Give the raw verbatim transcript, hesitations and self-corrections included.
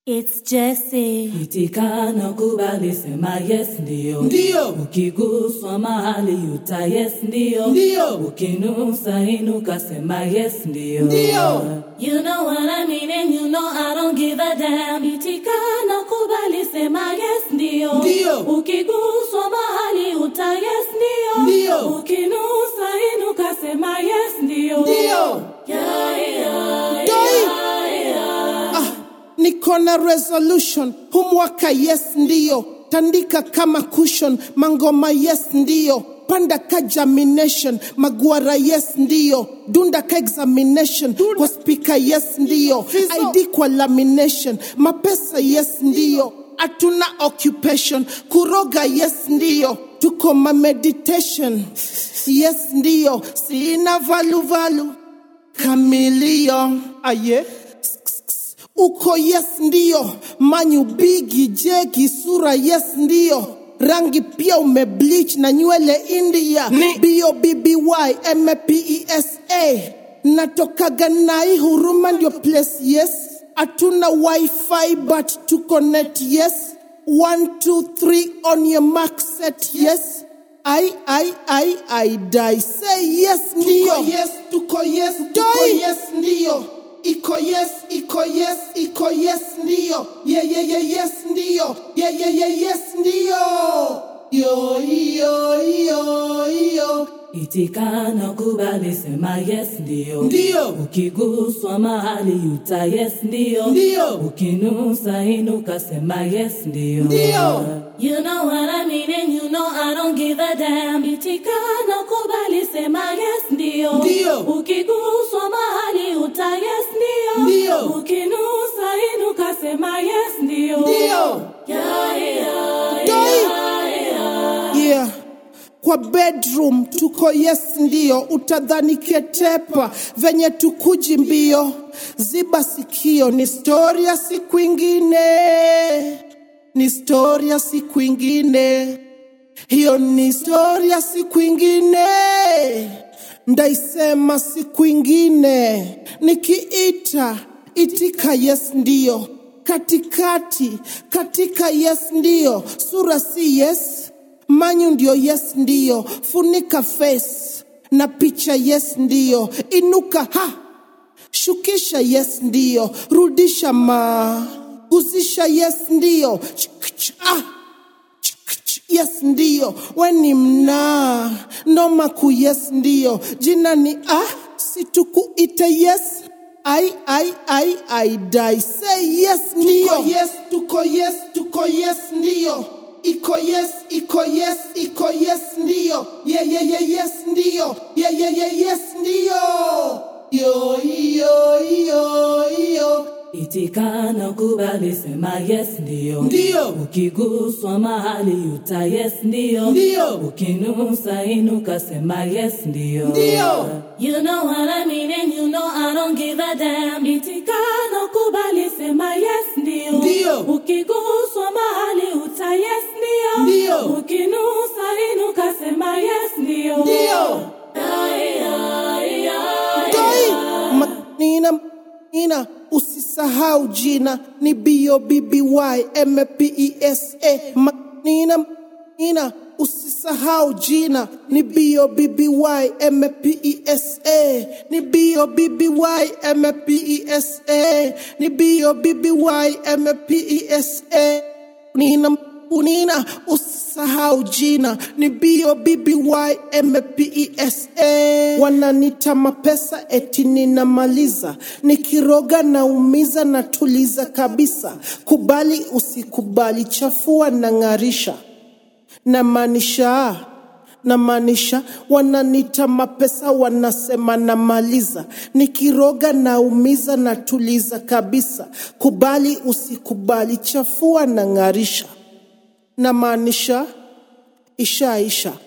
It's Jesse. Itikana kubali sema yes ndio. Ndio. Ukiguswa mahali uta yes ndio. Ndio. Ukinusa inuka sema yes ndio. Ndio. You know what I mean and you know I don't give a damn. Itikana kubali sema yes ndio. Ndio. Ukiguswa mahali uta yes ndio. Ndio. Ukinusa inuka sema yes ndio. Ndio. Yeah, yeah, Doi. yeah, yeah. Ah, niko na resolution. Humwaka yes ndio. Tandika kama cushion. Mangoma yes ndio. Panda ka germination. Maguara yes ndio. Dunda ka examination. Kwa speaker yes ndio. I D kwa lamination. Mapesa yes ndio. Atuna occupation. Kuroga yes ndio. Tuko ma meditation. Yes ndio. Sina valu valu. Chameleon. Aye. Uko yes ndio. Manyu bigi jegi sura yes ndio. Rangi pia umebleach na nywele India. B O B B Y M P E S A. Natoka Ganai huruma ndio place yes. Atuna wifi but to connect yes. One, two, three on your mark set yes. I, I, I, I die. Say yes ndio. Tuko yes, tuko yes, tuko yes ndio. Iko yes, iko yes, iko yes ndio. Yeah, yeah, yeah, yes ndio. Yeah, yeah, yeah, yes ndio. Yo, yo, yo, yo. Itikana kubali sema yes ndio. Ndio. Ukiguswa mahali uta yes ndio. Ndio. Ukinusa inuka sema yes ndio. Ndio. You know what I mean and you know I don't give a damn. Itikana kubali sema yes ndio. Ndio. Ukiguswa mahali uta yes ndio. Ndio. Ukinusa inuka sema yes ndio. Ndio. Yeah, yeah, Doi. yeah, yeah. Yeah. Kwa bedroom tuko yes ndio. Utadhani ketepa venye tukuji mbio. Ziba sikio ni story ya siku ingine. Ni story ya siku ingine. Hiyo ni story ya siku ingine. Ndaisema siku ingine. Nikiita itika yes ndio. Katikati katika yes ndio. Sura si yes. Manyu ndio yes ndio. Funika face na picha yes ndio. Inuka ha. Shukisha yes ndio. Rudisha ma. Guzisha yes ndio. Ch ch ah. Ch ch yes ndio. Weni mna. Noma ku yes ndio. Jina ni ah. Situku ite yes. I, I, I, I die. Say yes ndio. Tuko yes, tuko yes, tuko yes ndio. Iko yes, iko yes, iko yes ndio. Yeah, yeah, yeah, yes ndio. Yeah, yeah, yeah, yes ndio. Yo, yo, yo, yo. Itikana kubali sema yes ndio. Ndio. Ukiguswa mahali uta yes ndio. Ndio. Ukinusa inuka sema yes ndio. Ndio. You know what I mean and you know I don't give a damn. Itikana kubali sema yes ndio. Ndio. Ukiguswa mahali uta yes ndio. Ndio. Ukinusa inuka sema yes ndio. Ndio. Yeah, yeah, yeah, Doi. yeah. Manina, Nina. Usisahau jina ni B O B B Y M P E S A. Manina, Nina. Usisahau jina ni B O B B Y M P E S A. Ni B O B B Y M P E S A. Ni B O B B Y M P E S A. Nina Unina, usisahau jina ni B O B B Y M P E S A. Wananita mapesa eti ninamaliza. Nikiroga na umiza na tuliza kabisa. Kubali usikubali, chafua na ngarisha. Na manisha, na manisha. Wananita mapesa wanasema na maliza. Nikiroga na umiza na tuliza kabisa. Kubali usikubali, chafua na ngarisha. Na maanisha isha isha.